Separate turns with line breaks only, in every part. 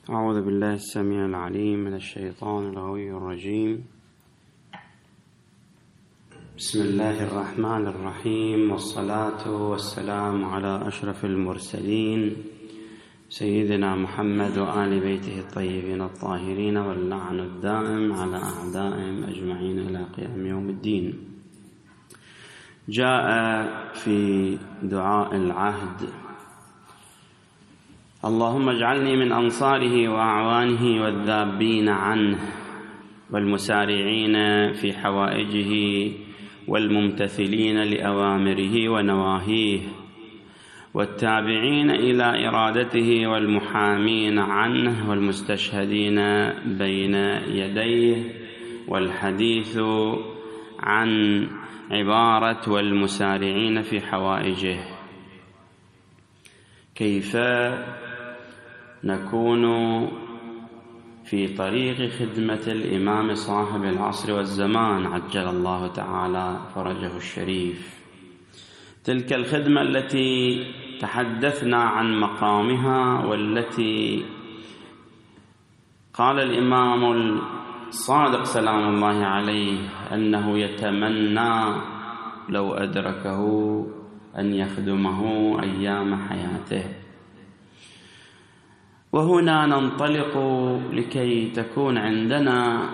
أعوذ بالله السميع العليم من الشيطان الغوي الرجيم. بسم الله الرحمن الرحيم، والصلاة والسلام على أشرف المرسلين سيدنا محمد وآل بيته الطيبين الطاهرين، واللعن الدائم على أعدائهم أجمعين إلى قيام يوم الدين. جاء في دعاء العهد: اللهم اجعلني من أنصاره وأعوانه والذابين عنه والمسارعين في حوائجه والممتثلين لأوامره ونواهيه والتابعين إلى إرادته والمحامين عنه والمستشهدين بين يديه والحديث عن عبارة والمسارعين في حوائجه. كيف نكون في طريق خدمة الإمام صاحب العصر والزمان عجل الله تعالى فرجه الشريف؟ تلك الخدمة التي تحدثنا عن مقامها، والتي قال الإمام الصادق سلام الله عليه أنه يتمنى لو أدركه أن يخدمه أيام حياته. وهنا ننطلق لكي تكون عندنا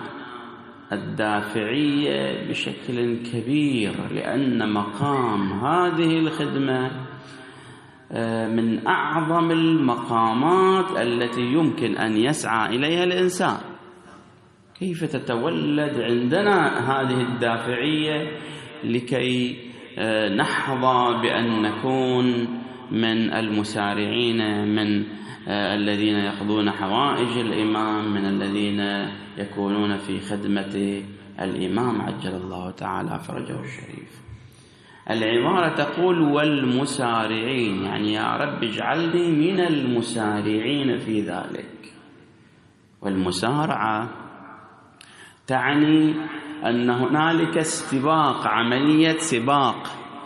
الدافعية بشكل كبير، لأن مقام هذه الخدمة من أعظم المقامات التي يمكن أن يسعى إليها الإنسان. كيف تتولد عندنا هذه الدافعية لكي نحظى بأن نكون من المسارعين، من الذين يقضون حوائج الإمام، من الذين يكونون في خدمة الإمام عجل الله تعالى فرجه الشريف؟ العبارة تقول والمسارعين، يعني يا رب اجعلني من المسارعين في ذلك. والمسارعة تعني أن هنالك استباق، عملية سباق.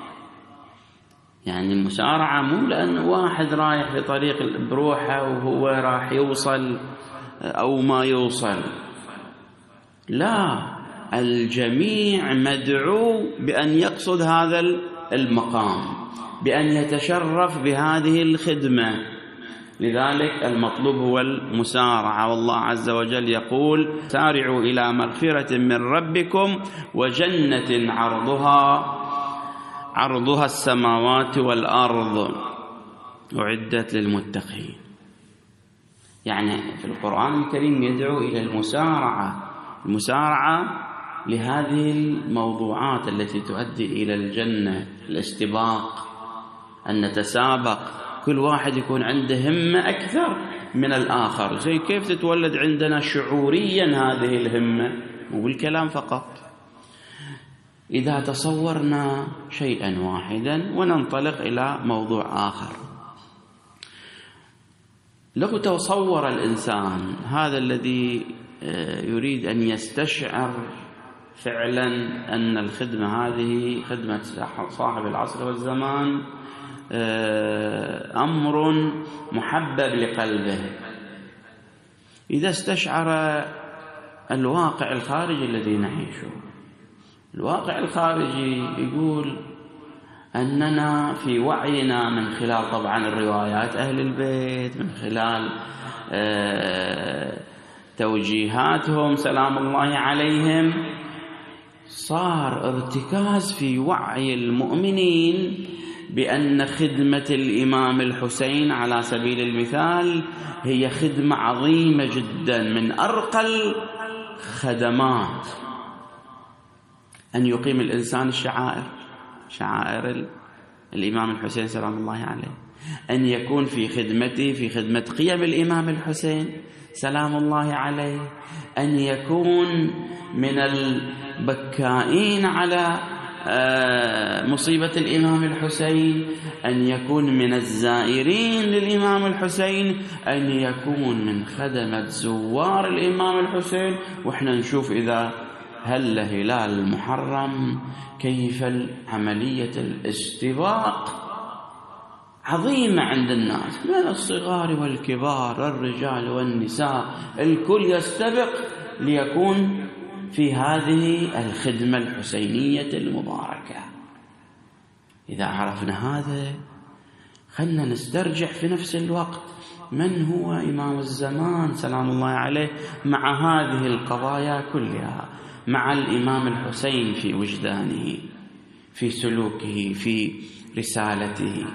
يعني المسارعة مو لأن واحد رايح في طريق بروحه وهو راح يوصل أو ما يوصل، لا، الجميع مدعو بأن يقصد هذا المقام، بأن يتشرف بهذه الخدمة. لذلك المطلوب هو المسارعة. والله عز وجل يقول: سارعوا إلى مغفرة من ربكم وجنة عرضها السماوات والأرض أعدت للمتقين. يعني في القرآن الكريم يدعو إلى المسارعة لهذه الموضوعات التي تؤدي إلى الجنة، الاستباق، أن نتسابق، كل واحد يكون عنده همة أكثر من الآخر. زي كيف تتولد عندنا شعوريا هذه الهمة؟ مو بالكلام فقط. إذا تصورنا شيئا واحدا وننطلق إلى موضوع آخر، لو تصور الإنسان هذا الذي يريد أن يستشعر فعلا أن الخدمة هذه خدمة صاحب العصر والزمان أمر محبب لقلبه، إذا استشعر الواقع الخارجي الذي نعيشه. الواقع الخارجي يقول أننا في وعينا من خلال طبعا الروايات أهل البيت، من خلال توجيهاتهم سلام الله عليهم، صار ارتكاز في وعي المؤمنين بأن خدمة الإمام الحسين على سبيل المثال هي خدمة عظيمة جدا، من أرقى الخدمات. أن يقيم الإنسان شعائر الإمام الحسين سلام الله عليه، أن يكون في خدمته، في خدمة قيم الإمام الحسين سلام الله عليه، أن يكون من البكائين على مصيبة الإمام الحسين، أن يكون من الزائرين للإمام الحسين، أن يكون من خدمة زوار الإمام الحسين. وإحنا نشوف إذا هلال المحرم كيف عملية الاستباق عظيمة عند الناس من الصغار والكبار، الرجال والنساء، الكل يستبق ليكون في هذه الخدمة الحسينية المباركة. إذا عرفنا هذا خلنا نسترجع في نفس الوقت من هو إمام الزمان سلام الله عليه مع هذه القضايا كلها، مع الإمام الحسين في وجدانه، في سلوكه، في رسالته.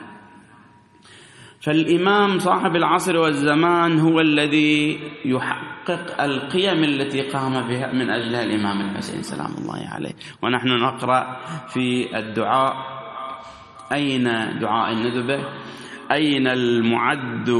فالإمام صاحب العصر والزمان هو الذي يحقق القيم التي قام بها من أجلها الإمام الحسين سلام الله عليه. ونحن نقرأ في الدعاء، أين دعاء الندبة: أين المعد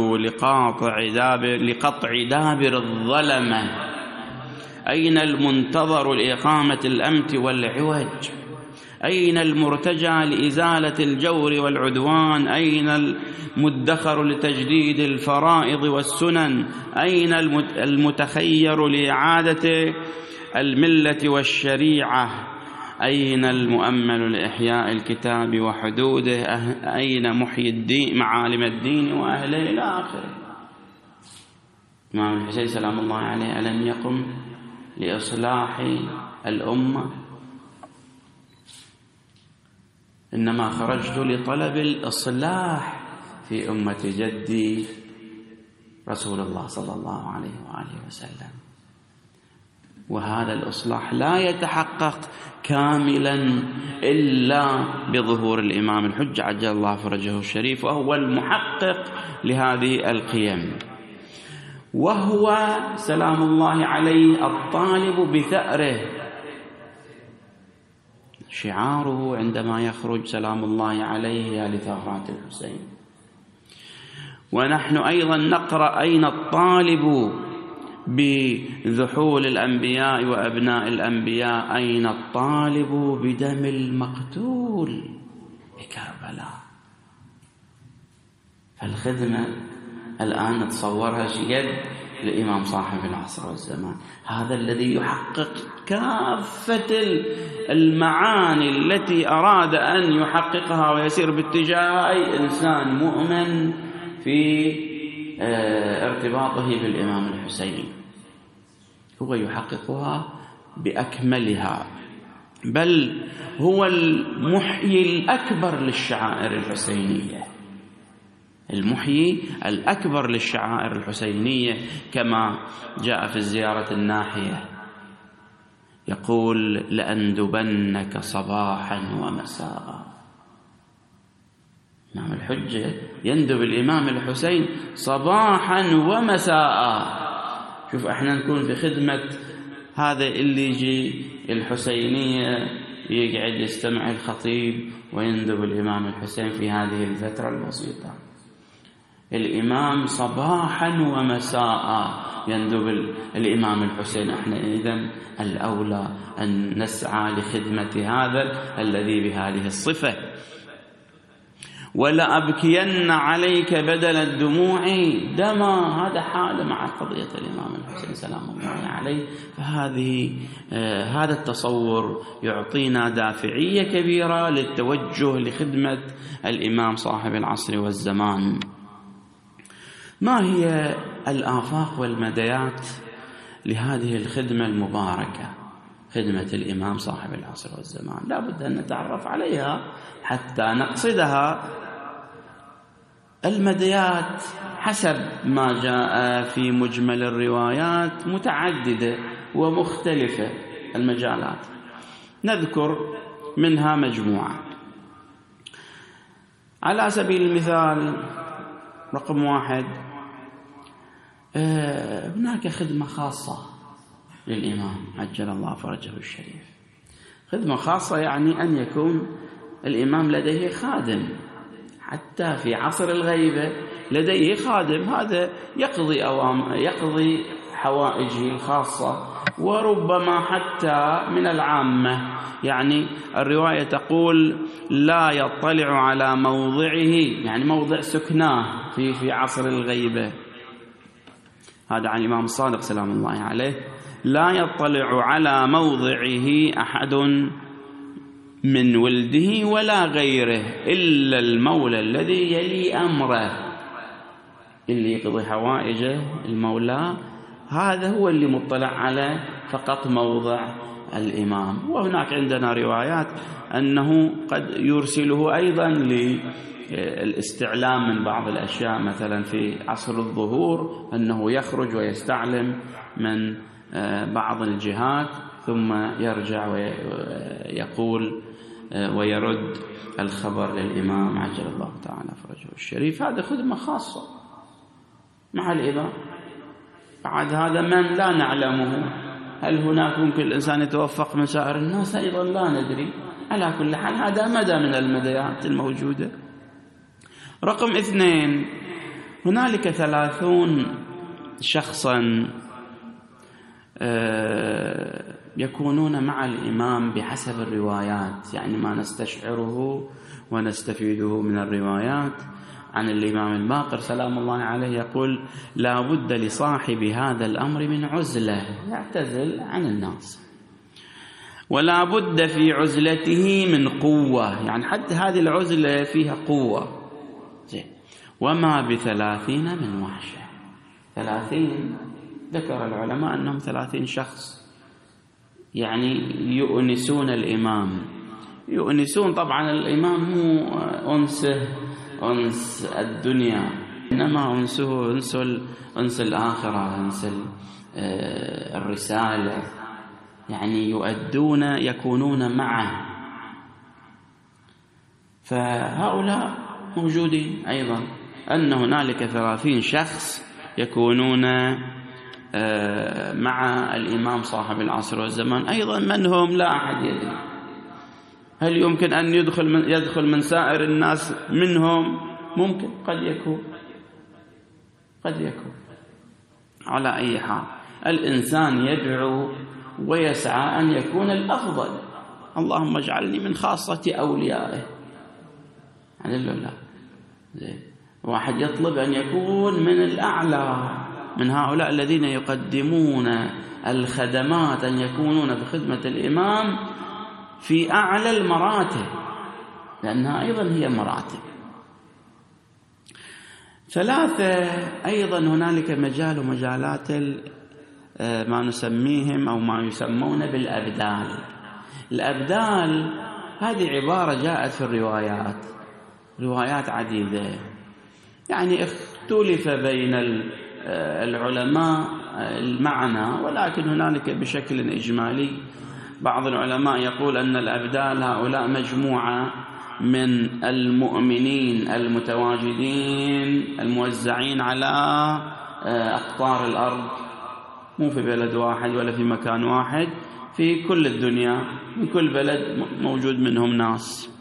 لقطع دابر الظلمة، أين المنتظر لإقامة الأمن والعوج، أين المرتجى لإزالة الجور والعدوان، أين المدخر لتجديد الفرائض والسنن، أين المتخير لإعادة الملة والشريعة، أين المؤمل لإحياء الكتاب وحدوده، أين محيي الدين معالم الدين وأهله إلى آخره. الإمام الحسين سلام الله عليه ألم يقم لإصلاح الأمة؟ إنما خرجت لطلب الإصلاح في أمة جدي رسول الله صلى الله عليه وآله وسلم. وهذا الإصلاح لا يتحقق كاملا إلا بظهور الإمام الحجة عجل الله فرجه الشريف، وهو المحقق لهذه القيم، وهو سلام الله عليه الطالب بثأره. شعاره عندما يخرج سلام الله عليه يا لثغرات الحسين. ونحن أيضا نقرأ: أين الطالب بذحول الأنبياء وأبناء الأنبياء، أين الطالب بدم المقتول بكربلاء. فالخدمة الآن نتصورها يد الإمام صاحب العصر والزمان، هذا الذي يحقق كافة المعاني التي أراد أن يحققها ويسير باتجاه أي إنسان مؤمن في ارتباطه بالإمام الحسين، هو يحققها بأكملها، بل هو المحيي الأكبر للشعائر الحسينية، المحيي الأكبر للشعائر الحسينية، كما جاء في الزيارة الناحية يقول: لأندبنك صباحا ومساء. الإمام الحجة يندب الإمام الحسين صباحا ومساء. شوف احنا نكون في خدمة هذا اللي يجي الحسينية يقعد يستمع الخطيب ويندب الإمام الحسين في هذه الفترة البسيطة. الإمام صباحا ومساء يندب الإمام الحسين. احنا إذن الأولى أن نسعى لخدمة هذا الذي بهذه الصفة. ولا أبكين عليك بدل الدموع دما، هذا حال مع قضية الإمام الحسين سلام الله عليه. فهذه هذا التصور يعطينا دافعية كبيرة للتوجه لخدمة الإمام صاحب العصر والزمان. ما هي الآفاق والمديات لهذه الخدمة المباركة، خدمة الإمام صاحب العصر والزمان؟ لا بد أن نتعرف عليها حتى نقصدها. المديات حسب ما جاء في مجمل الروايات متعددة ومختلفة المجالات، نذكر منها مجموعة. على سبيل المثال رقم 1، هناك خدمة خاصة للإمام عجل الله فرجه الشريف. خدمة خاصة يعني أن يكون الإمام لديه خادم، حتى في عصر الغيبة لديه خادم، هذا يقضي حوائجه الخاصة، وربما حتى من العامة. يعني الرواية تقول: لا يطلع على موضعه، يعني موضع سكناه في عصر الغيبة. هذا عن الإمام الصادق سلام الله عليه: لا يطلع على موضعه أحد من ولده ولا غيره إلا المولى الذي يلي أمره، اللي يقضي حوائجه المولى هذا هو اللي مطلع على فقط موضع الإمام. وهناك عندنا روايات أنه قد يرسله أيضا للاستعلام من بعض الأشياء، مثلا في عصر الظهور أنه يخرج ويستعلم من بعض الجهات ثم يرجع ويقول ويرد الخبر للإمام عجل الله تعالى فرجه الشريف. هذا خدمة خاصة مع الإمام. بعد هذا من لا نعلمه، هل هناك ممكن الإنسان يتوفق من سائر الناس؟ أيضا لا ندري. على كل حال هذا مدى من المديات الموجودة. رقم 2، هنالك 30 شخصا يكونون مع الإمام بحسب الروايات، يعني ما نستشعره ونستفيده من الروايات عن الإمام الباقر سلام الله عليه. يقول لا بد لصاحب هذا الأمر من عزلة، يعتزل عن الناس، ولا بد في عزلته من قوة، يعني حتى هذه العزلة فيها قوة. وما ب30 من وحشة. 30 ذكر العلماء أنهم 30 شخص يعني يؤنسون الإمام. يؤنسون طبعا الإمام مو أنسه أنس الدنيا، إنما أنسه أنس الآخرة، أنس الرسالة، يعني يؤدون يكونون معه. فهؤلاء موجودين أيضا، أن هنالك 30 شخص يكونون مع الإمام صاحب العصر والزمان. أيضا من هم لا أحد يدري. هل يمكن أن يدخل من سائر الناس منهم؟ ممكن، قد يكون. على أي حال الإنسان يدعو ويسعى أن يكون الأفضل. اللهم اجعلني من خاصة أوليائه. لا واحد يطلب أن يكون من الأعلى، من هؤلاء الذين يقدمون الخدمات، أن يكونون بخدمة الإمام في أعلى المراتب، لأنها أيضا هي مراتب. 3 أيضا هنالك مجال ومجالات ما نسميهم أو ما يسمون بالأبدال. الأبدال هذه عبارة جاءت في الروايات، روايات عديدة، يعني اختلف بين العلماء المعنى، ولكن هنالك بشكل إجمالي بعض العلماء يقول أن الأبدال هؤلاء مجموعة من المؤمنين المتواجدين الموزعين على أقطار الأرض، مو في بلد واحد ولا في مكان واحد، في كل الدنيا، من كل بلد موجود منهم ناس.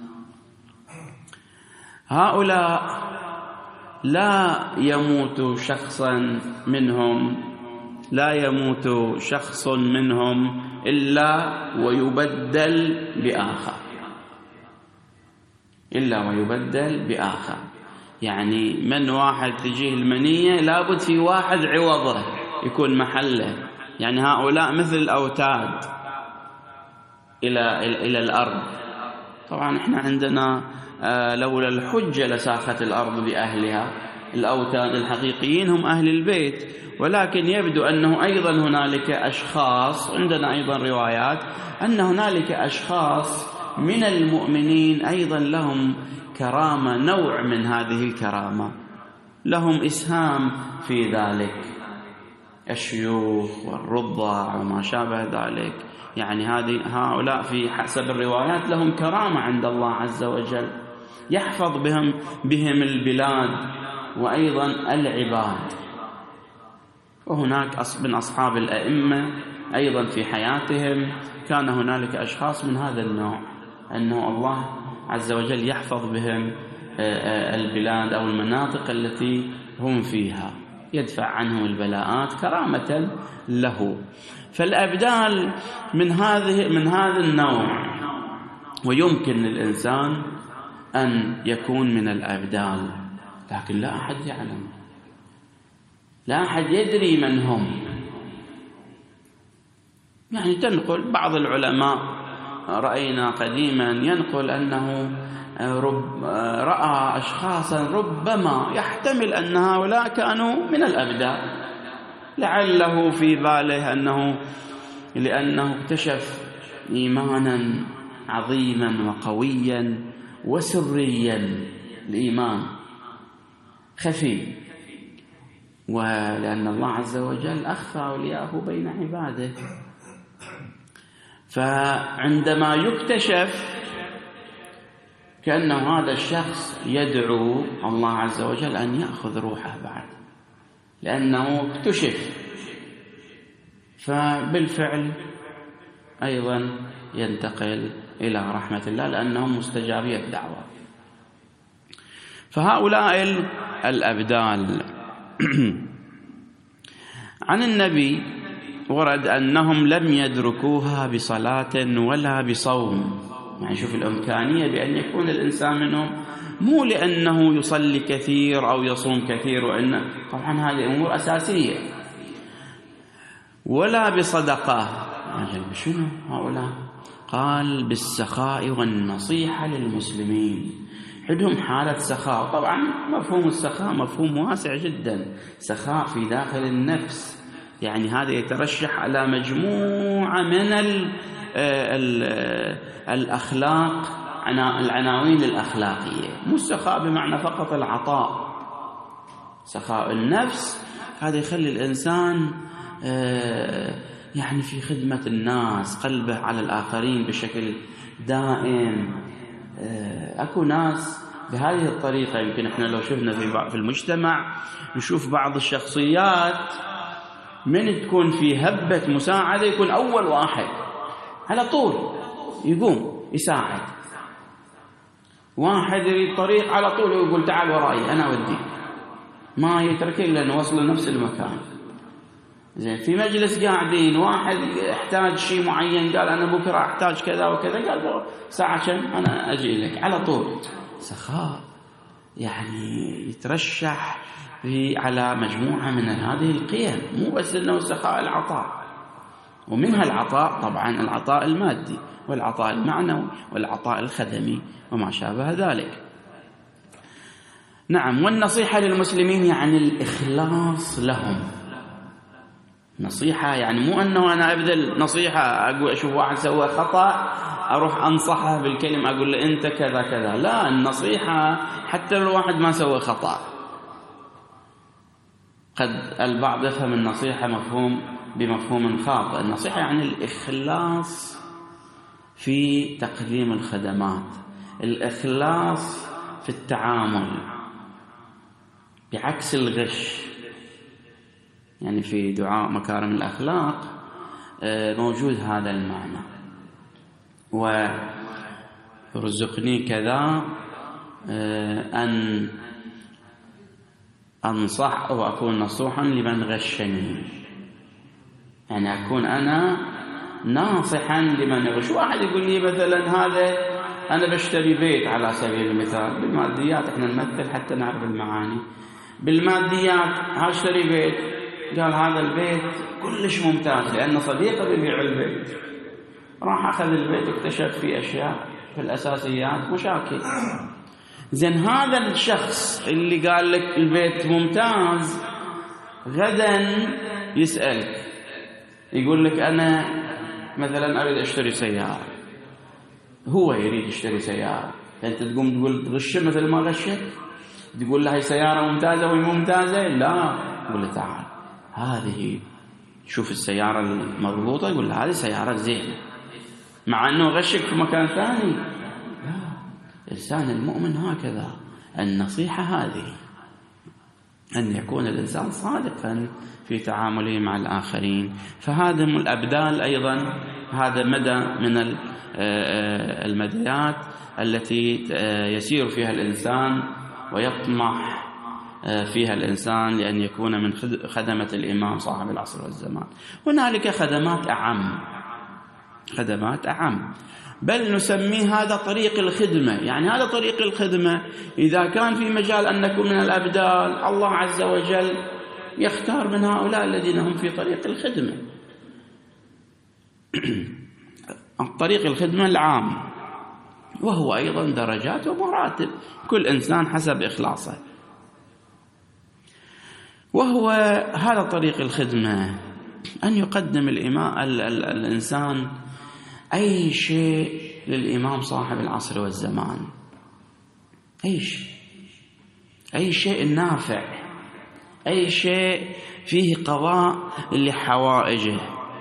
هؤلاء لا يموت شخص منهم إلا ويبدل بآخر. يعني من واحد تجيه المنية لابد في واحد عوضه يكون محله. يعني هؤلاء مثل الأوتاد إلى الأرض. طبعا احنا عندنا لولا الحجة لساخت الأرض بأهلها. الأوتاد الحقيقيين هم أهل البيت، ولكن يبدو أنه أيضا هنالك أشخاص، عندنا أيضا روايات أن هنالك أشخاص من المؤمنين أيضا لهم كرامة، نوع من هذه الكرامة، لهم إسهام في ذلك، الشيوخ والرضع وما شابه ذلك. يعني هؤلاء في حسب الروايات لهم كرامة عند الله عز وجل، يحفظ بهم البلاد وأيضا العباد. وهناك من أصحاب الأئمة أيضا في حياتهم كان هنالك أشخاص من هذا النوع، أنه الله عز وجل يحفظ بهم البلاد أو المناطق التي هم فيها، يدفع عنهم البلاءات كرامة له. فالأبدال من هذا النوع، ويمكن للإنسان أن يكون من الأبدال، لكن لا أحد يعلم، لا أحد يدري من هم. يعني تنقل بعض العلماء رأينا قديما ينقل أنه رأى أشخاصا ربما يحتمل أن هؤلاء كانوا من الأبدال، لعله في باله لأنه اكتشف إيمانا عظيما وقويا وسريا، الإيمان خفي، ولأن الله عز وجل أخفى أولياءه بين عباده، فعندما يكتشف كأنه هذا الشخص يدعو الله عز وجل أن يأخذ روحه بعد، لأنه اكتشف، فبالفعل أيضا ينتقل إلى رحمة الله لأنهم مستجابي الدعوة. فهؤلاء الأبدال عن النبي ورد أنهم لم يدركوها بصلاة ولا بصوم، يعني شوف الإمكانية بأن يكون الإنسان منهم مو لأنه يصلي كثير أو يصوم كثير، وإن طبعا هذه أمور أساسية، ولا بصدقة. شنو هؤلاء؟ قال بالسخاء والنصيحة للمسلمين، عندهم حالة سخاء. طبعا مفهوم السخاء مفهوم واسع جدا، سخاء في داخل النفس، يعني هذا يترشح على مجموعة من الأخلاق، العناوين الأخلاقية، مو السخاء بمعنى فقط العطاء. سخاء النفس هذا يخلي الإنسان يعني في خدمة الناس، قلبه على الآخرين بشكل دائم. أكو ناس بهذه الطريقة، يمكن إحنا لو شفنا في المجتمع نشوف بعض الشخصيات من تكون في هبة مساعدة يكون أول واحد على طول يقوم يساعد، واحد يريد طريق على طول يقول تعال ورائي أنا أوديك، ما يترك إلا نوصل لنفس المكان. زين، في مجلس قاعدين واحد احتاج شيء معين، قال أنا بكرة أحتاج كذا وكذا، قال ساعة كم أنا أجي لك على طول. سخاء يعني يترشح على مجموعة من هذه القيم، مو بس أنه سخاء العطاء، ومنها العطاء طبعا العطاء المادي والعطاء المعنوي والعطاء الخدمي وما شابه ذلك. نعم، والنصيحة للمسلمين يعني الإخلاص لهم. نصيحة يعني مو أنه أنا أبذل نصيحة، أقول أشوف واحد سوى خطأ أروح أنصحه بالكلمة أقول له أنت كذا كذا، لا، النصيحة حتى لو الواحد ما سوى خطأ. قد البعض يفهم النصيحة بمفهوم خاطئ. النصيحة يعني الإخلاص في تقديم الخدمات، الإخلاص في التعامل، بعكس الغش. يعني في دعاء مكارم الأخلاق موجود هذا المعنى، وارزقني كذا أن أنصح أو أكون نصوحا لمن غشني، يعني أكون أنا ناصحا لمن يغش. واحد يقول لي مثلا هذا أنا بشتري بيت على سبيل المثال، بالماديات احنا نمثل حتى نعرف المعاني، بالماديات هاشتري بيت، قال هذا البيت كلش ممتاز لأن صديقه بيبيع البيت، راح أخذ البيت واكتشف فيه أشياء في الأساسيات مشاكل. زين، هذا الشخص اللي قال لك البيت ممتاز غدا يسألك يقول لك أنا مثلا أريد أشتري سيارة، هو يريد يشتري سيارة، أنت تقوم تقول غشه مثل ما غشك، تقول له هي سيارة ممتازة وهي ممتازة؟ لا، تقول له تعال هذه شوف السيارة المضبوطة، يقول له هذه سيارة زينة، مع أنه غشك في مكان ثاني. لا، الإنسان المؤمن هكذا، النصيحة هذه أن يكون الإنسان صادقا في تعامله مع الآخرين. فهذا من الأبدال أيضا، هذا مدى من المديات التي يسير فيها الإنسان ويطمح فيها الإنسان لأن يكون من خدمة الإمام صاحب العصر والزمان. هنالك خدمات أعم، بل نسميه هذا طريق الخدمة. يعني هذا طريق الخدمة إذا كان في مجال أن نكون من الأبدال، الله عز وجل يختار من هؤلاء الذين هم في طريق الخدمة. عن طريق الخدمة العام، وهو أيضا درجات ومراتب، كل إنسان حسب إخلاصه. وهو هذا طريق الخدمة، أن يقدم الإنسان أي شيء للإمام صاحب العصر والزمان، أي شيء نافع، أي شيء فيه قضاء لحوائجه.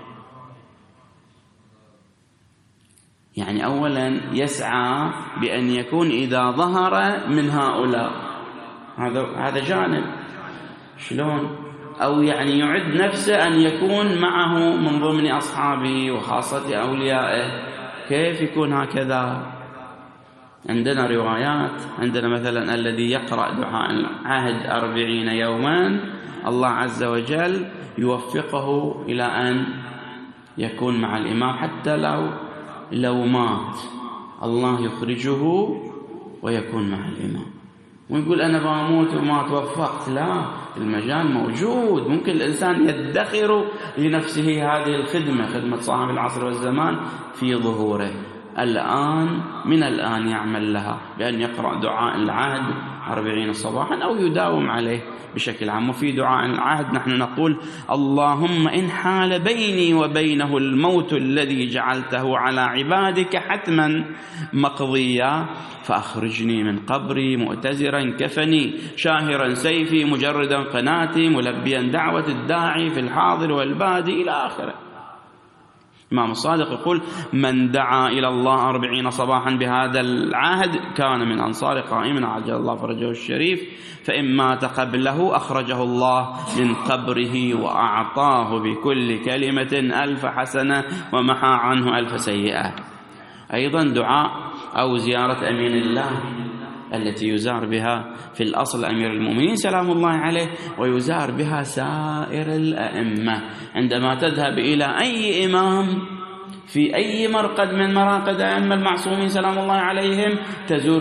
يعني أولا يسعى بأن يكون إذا ظهر من هؤلاء، هذا جانب. شلون؟ أو يعني يعد نفسه أن يكون معه من ضمن أصحابه وخاصة أوليائه. كيف يكون هكذا؟ عندنا روايات، عندنا مثلا الذي يقرأ دعاء العهد 40 يوما الله عز وجل يوفقه إلى أن يكون مع الإمام، حتى لو مات الله يخرجه ويكون مع الإمام. ويقول أنا بموت وما توفقت، لا، المجال موجود. ممكن الإنسان يدخر لنفسه هذه الخدمة، خدمة صاحب العصر والزمان في ظهوره الآن، من الآن يعمل لها بأن يقرأ دعاء العهد 40 صباحا أو يداوم عليه بشكل عام. وفي دعاء العهد نحن نقول اللهم إن حال بيني وبينه الموت الذي جعلته على عبادك حتما مقضيا فأخرجني من قبري مؤتزرا كفني شاهرا سيفي مجردا قناتي ملبيا دعوة الداعي في الحاضر والبادي إلى آخره. الإمام الصادق يقول من دعا إلى الله 40 صباحا بهذا العهد كان من أنصار قائمنا عجل الله فرجه الشريف، فإن مات قبله أخرجه الله من قبره وأعطاه بكل كلمة 1000 حسنة ومحى عنه 1000 سيئة. أيضا دعاء أو زيارة أمين الله التي يزار بها في الأصل أمير المؤمنين سلام الله عليه، ويزار بها سائر الأئمة. عندما تذهب إلى أي إمام في أي مرقد من مراقد أئمة المعصومين سلام الله عليهم تزور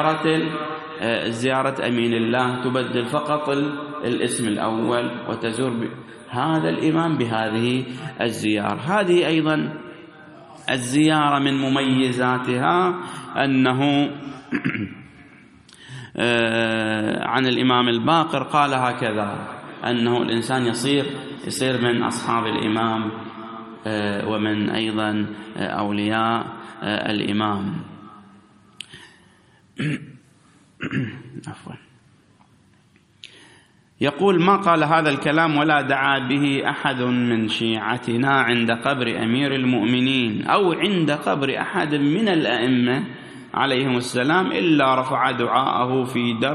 زيارة أمين الله، تبدل فقط الاسم الأول وتزور هذا الإمام بهذه الزيارة. هذه أيضا الزيارة من مميزاتها أنه عن الإمام الباقر قال هكذا، أنه الإنسان يصير من أصحاب الإمام ومن أيضا أولياء الإمام. عفوا. يقول ما قال هذا الكلام ولا دعا به أحد من شيعتنا عند قبر أمير المؤمنين أو عند قبر أحد من الأئمة عليهم السلام إلا رفع دعاءه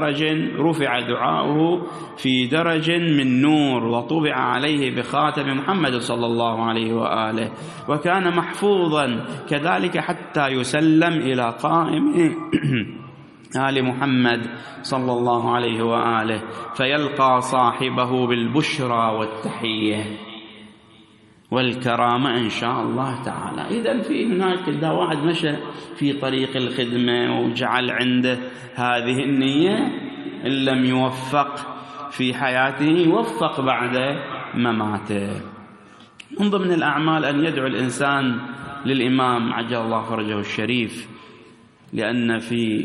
في درج من نور وطبع عليه بخاتم محمد صلى الله عليه وآله، وكان محفوظا كذلك حتى يسلم إلى قائم آل محمد صلى الله عليه وآله فيلقى صاحبه بالبشرى والتحية والكرامة إن شاء الله تعالى. إذن في هناك إذا واحد مشى في طريق الخدمة وجعل عنده هذه النية، إن لم يوفق في حياته يوفق بعد مماته. من ضمن الأعمال أن يدعو الإنسان للإمام عجل الله فرجه الشريف، لأن في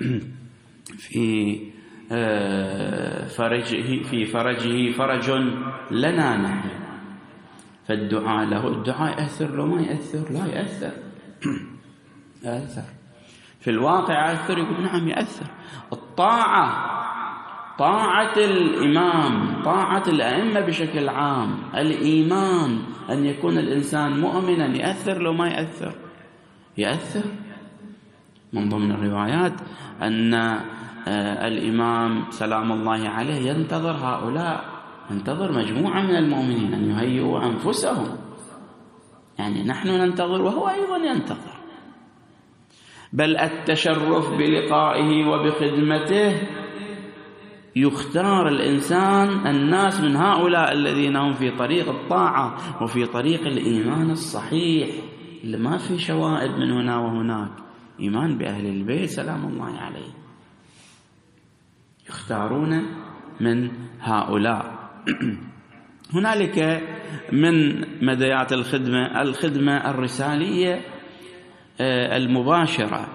فرجه فرج لنا نحن، فالدعاء له، الدعاء يأثر لو ما يأثر؟ لا يأثر. يأثر في الواقع، يأثر. يقول نعم يأثر. طاعة الإمام، طاعة الأئمة بشكل عام، الإيمان أن يكون الإنسان مؤمنا يأثر لو ما يأثر؟ يأثر. من ضمن الروايات أن الإمام سلام الله عليه ينتظر هؤلاء، ينتظر مجموعة من المؤمنين أن يهيئوا أنفسهم، يعني نحن ننتظر وهو أيضا ينتظر. بل التشرف بلقائه وبخدمته يختار الإنسان الناس من هؤلاء الذين هم في طريق الطاعة وفي طريق الإيمان الصحيح اللي ما في شوائب من هنا وهناك، إيمان بأهل البيت سلام الله عليه، يختارون من هؤلاء. هنالك من مديات الخدمة الرسالية المباشرة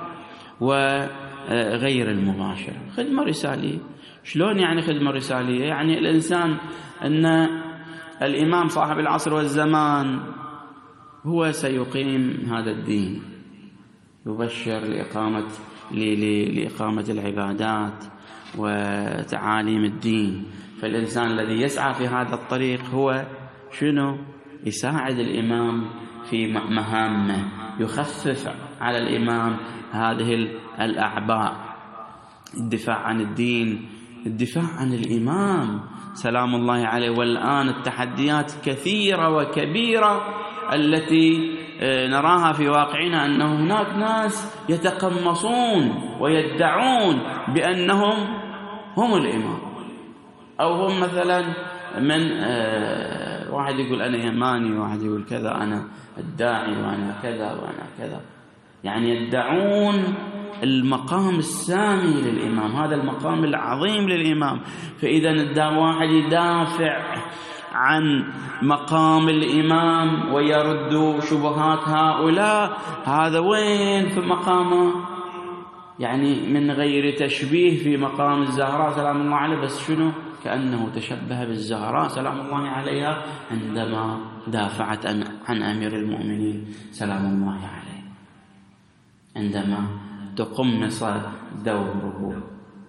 وغير المباشرة. خدمة رسالية، شلون يعني خدمة رسالية؟ يعني الإنسان أن الإمام صاحب العصر والزمان هو سيقيم هذا الدين، يبشر لإقامة العبادات وتعاليم الدين. فالإنسان الذي يسعى في هذا الطريق هو شنو؟ يساعد الإمام في مهامه، يخفف على الإمام هذه الأعباء، الدفاع عن الدين، الدفاع عن الإمام سلام الله عليه. والآن التحديات كثيرة وكبيرة التي نراها في واقعنا، أنه هناك ناس يتقمصون ويدعون بأنهم هم الإمام، أو هم مثلا من واحد يقول أنا يماني، واحد يقول كذا أنا الداعي وأنا كذا وأنا كذا، يعني يدعون المقام السامي للإمام، هذا المقام العظيم للإمام. فإذا واحد يدافع عن مقام الإمام ويرد شبهات هؤلاء، هذا وين في مقامه؟ يعني من غير تشبيه في مقام الزهراء سلام الله عليه، بس شنو؟ كأنه تشبه بالزهراء سلام الله عليها عندما دافعت عن أمير المؤمنين سلام الله عليه، عندما تقمص دوره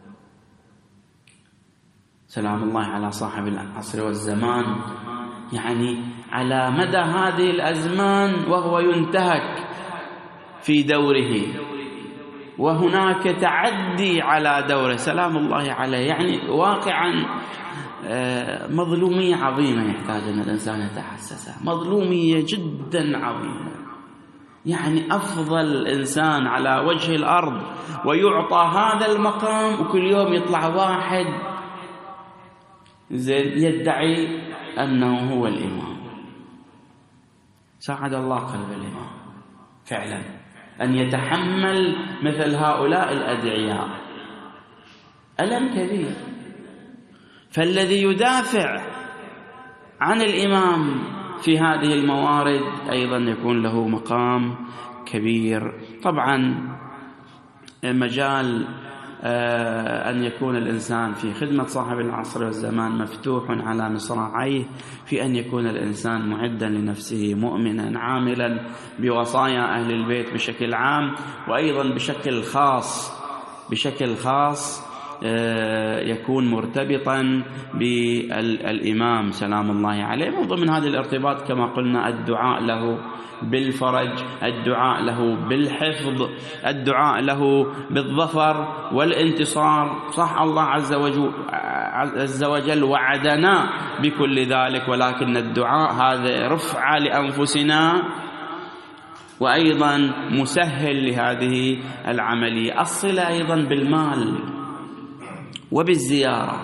سلام الله على صاحب العصر والزمان. يعني على مدى هذه الأزمان وهو ينتهك في دوره، وهناك تعدي على دوره سلام الله عليه. يعني واقعا مظلومية عظيمة يحتاج أن الإنسان يتحسسها، مظلومية جدا عظيمة. يعني أفضل إنسان على وجه الأرض ويعطى هذا المقام، وكل يوم يطلع واحد يدعي أنه هو الإمام. ساعد الله قلب الإمام فعلا أن يتحمل مثل هؤلاء الأدعياء، ألم كبير. فالذي يدافع عن الإمام في هذه الموارد أيضا يكون له مقام كبير. طبعا مجال أن يكون الإنسان في خدمة صاحب العصر والزمان مفتوح على مصراعيه، في أن يكون الإنسان معدا لنفسه، مؤمنا عاملا بوصايا أهل البيت بشكل عام، وأيضا بشكل خاص يكون مرتبطا بالإمام سلام الله عليه. من ضمن هذا الارتباط كما قلنا الدعاء له بالفرج، الدعاء له بالحفظ، الدعاء له بالظفر والانتصار. صح الله عز وجل وعدنا بكل ذلك، ولكن الدعاء هذا رفعة لأنفسنا وأيضا مسهل لهذه العملية. الصلة أيضا بالمال وبالزيارة،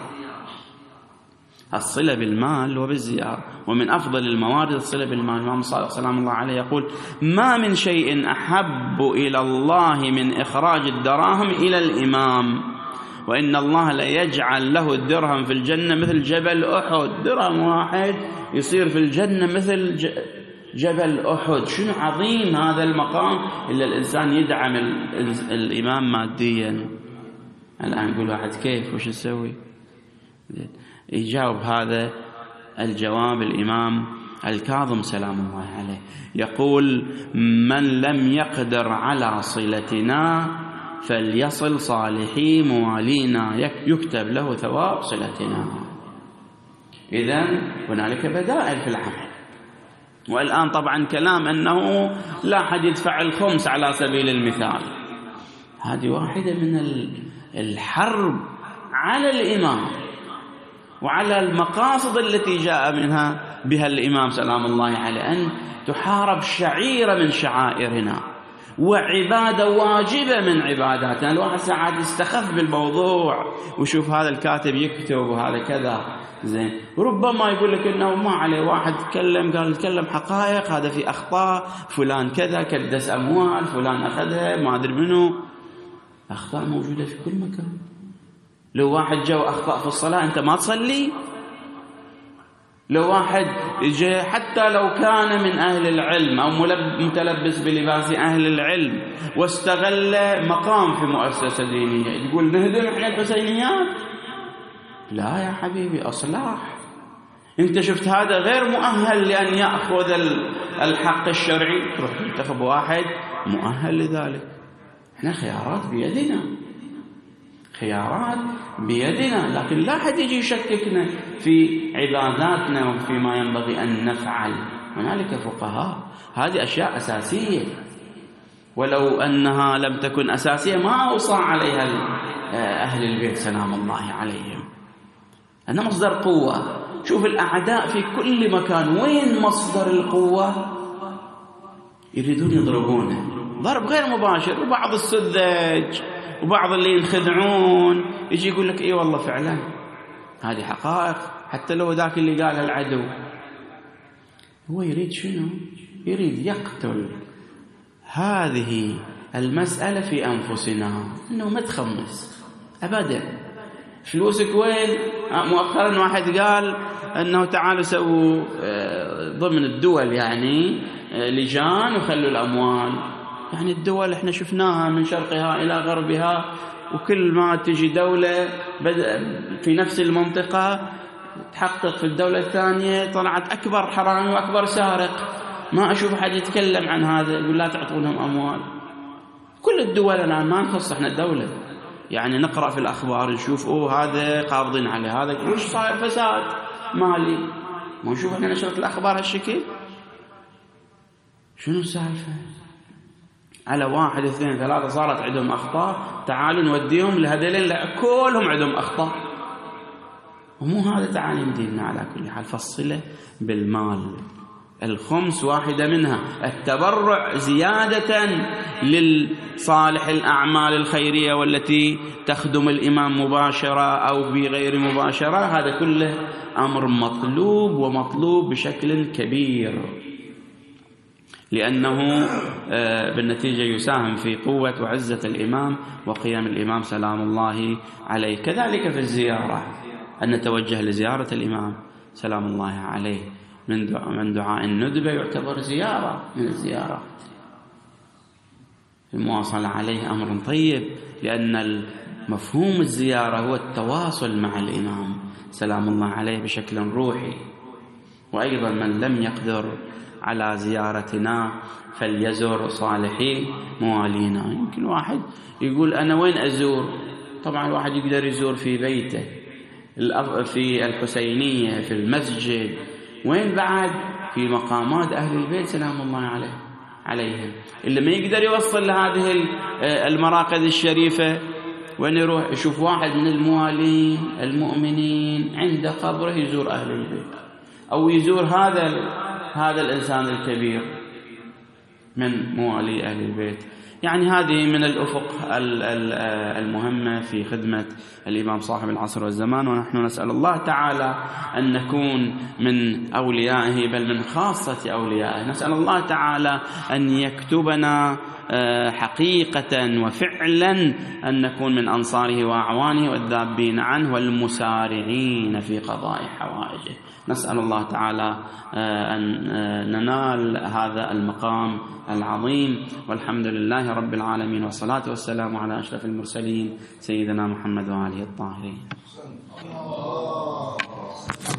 الصلة بالمال وبالزيارة، ومن أفضل الموارد الصلة بالمال. الإمام الصادق سلام الله عليه يقول: ما من شيء أحب إلى الله من إخراج الدراهم إلى الإمام، وإن الله لا يجعل له الدرهم في الجنة مثل جبل أحد. درهم واحد يصير في الجنة مثل جبل أحد. شنو عظيم هذا المقام إلا الإنسان يدعم الإمام ماديا. الآن يقول واحد كيف وش نسوي؟ يجاوب هذا الجواب الإمام الكاظم سلام الله عليه، يقول: من لم يقدر على صلتنا فليصل صالحي موالينا يكتب له ثواب صلتنا. إذن هنالك بدائل في العمل. والآن طبعا كلام أنه لا أحد يدفع الخمس على سبيل المثال، هذه واحدة من الحرب على الإمام وعلى المقاصد التي جاء بها الإمام سلام الله عليه، أن تحارب شعيرة من شعائرنا وعبادة واجبة من عباداتنا. الواحد ساعات يستخف بالموضوع ويشوف هذا الكاتب يكتب وهذا كذا زين، ربما يقول لك إنه ما عليه، واحد تكلم حقائق، هذا في أخطاء، فلان كذا كدس أموال، فلان أخذها ما أدري منه. أخطاء موجودة في كل مكان. لو واحد جاء أخطأ في الصلاة أنت ما تصلي؟ لو واحد جاء حتى لو كان من أهل العلم أو متلبس بلباس أهل العلم واستغل مقام في مؤسسة دينية، تقول نهدم احنا الحسينيات؟ لا يا حبيبي، أصلاح. انت شفت هذا غير مؤهل لأن يأخذ الحق الشرعي، تروح تنتخب واحد مؤهل لذلك. احنا خيارات بيدنا، خيارات بيدنا، لكن لا أحد يجي يشككنا في عباداتنا وفيما ينبغي أن نفعل. هنالك فقهاء، هذه أشياء أساسية، ولو أنها لم تكن أساسية ما أوصى عليها أهل البيت سلام الله عليهم. أنها مصدر قوة. شوف الأعداء في كل مكان، وين مصدر القوة؟ يريدون يضربونه ضرب غير مباشر، وبعض السذج وبعض اللي ينخدعون يجي يقول لك اي والله فعلا هذه حقائق، حتى لو ذاك اللي قالها العدو. هو يريد شنو؟ يريد يقتل هذه المسألة في أنفسنا، إنه ما تخمس أبدا. فلوسك وين؟ مؤخرا واحد قال أنه تعالوا سووا ضمن الدول يعني لجان وخلوا الأموال. يعني الدول احنا شفناها من شرقها إلى غربها، وكل ما تجي دولة في نفس المنطقة تحقق في الدولة الثانية طلعت أكبر حرامي وأكبر سارق. ما أشوف أحد يتكلم عن هذا، يقول لا تعطونهم أموال. كل الدول الآن ما نخص احنا الدولة، يعني نقرأ في الأخبار نشوف هذا قابضين عليه، هذا وش صاير فساد مالي. ما نشوف احنا نشرة الأخبار هالشكل؟ شنو السالفة؟ على 1 2 3 صارت عندهم أخطاء، تعالوا نوديهم لهذيلين، لا كلهم عندهم أخطاء. ومو هذا تعاليم ديننا. على كل حال فصله بالمال، الخمس واحدة منها، التبرع زيادة للصالح الأعمال الخيرية والتي تخدم الإمام مباشرة أو بغير مباشرة، هذا كله أمر مطلوب ومطلوب بشكل كبير، لأنه بالنتيجة يساهم في قوة وعزة الإمام وقيام الإمام سلام الله عليه. كذلك في الزيارة، أن نتوجه لزيارة الإمام سلام الله عليه من دعاء الندبة يعتبر زيارة من الزيارات. المواصلة عليه أمر طيب، لأن مفهوم الزيارة هو التواصل مع الإمام سلام الله عليه بشكل روحي. وأيضا من لم يقدر على زيارتنا فليزور صالحي موالينا. يمكن واحد يقول أنا وين أزور؟ طبعا الواحد يقدر يزور في بيته، في الحسينية، في المسجد، وين بعد؟ في مقامات أهل البيت سلام الله عليهم. اللي ما يقدر يوصل لهذه المراقد الشريفة، وين يروح؟ يشوف واحد من الموالين المؤمنين عند قبره يزور أهل البيت، أو يزور هذا الإنسان الكبير من موالي أهل البيت. يعني هذه من الأفق المهمة في خدمة الإمام صاحب العصر والزمان. ونحن نسأل الله تعالى أن نكون من أوليائه، بل من خاصة أوليائه. نسأل الله تعالى أن يكتبنا حقيقة وفعلا أن نكون من أنصاره وأعوانه والذابين عنه والمسارعين في قضاء حوائجه. نسأل الله تعالى أن ننال هذا المقام العظيم، والحمد لله رب العالمين، والصلاة والسلام على أشرف المرسلين سيدنا محمد وآله الطاهرين.